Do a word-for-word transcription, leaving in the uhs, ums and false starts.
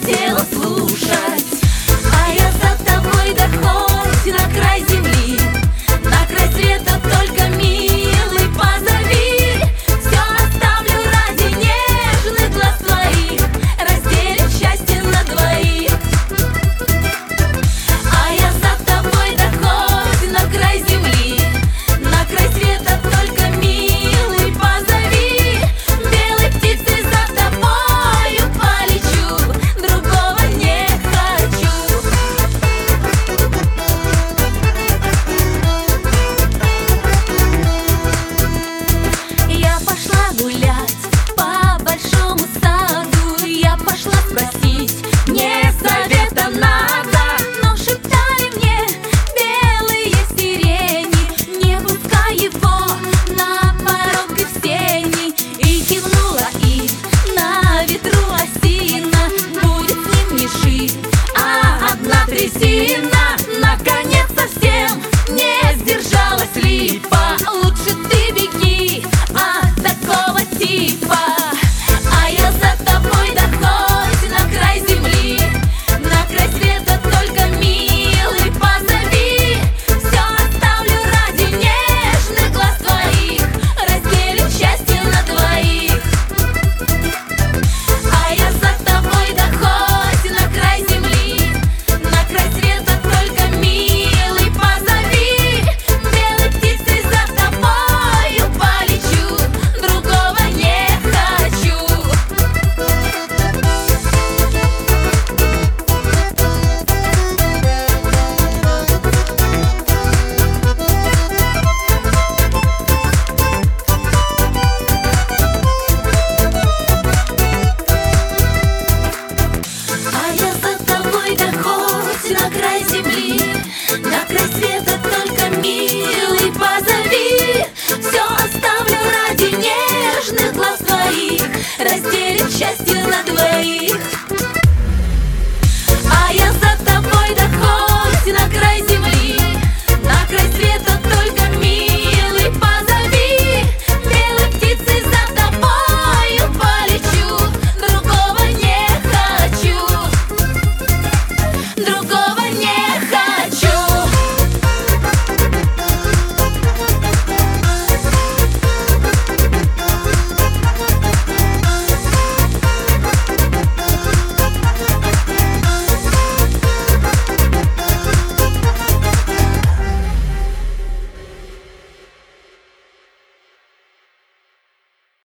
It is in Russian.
хотела слушать. А я за тобой, да хоть на край земли, на край света, только, милый, позови. Все оставлю ради нежных глаз твоих, разделим счастье на двоих. А я за тобой, да хоть на край земли, на край света, только, милый, позови. Белой птицей за тобою полечу, другого не хочу. Я пошла гулять по большому саду, я пошла спросить, мне совета надо. Но шептали мне белые сирени, не пускай его на порог и в сени. И кивнула, и на ветру осина, будет с ним не шип, а одна трясина. Наконец совсем не сдержалась липа, лучше ты беги от такого типа. А я за тобой, да хоть на край земли, на край света, только, милый, позови. Все оставлю ради нежных глаз твоих, разделим счастье на двоих. А я за тобой, да хоть на край земли, на край света, только, милый, позови. Белой птицей за тобою полечу, другого не хочу. А я за тобой, да хоть на край земли, на край света, только, милый, позови. Все оставлю ради нежных глаз твоих, разделим счастье на двоих. А я за тобой, да хоть на край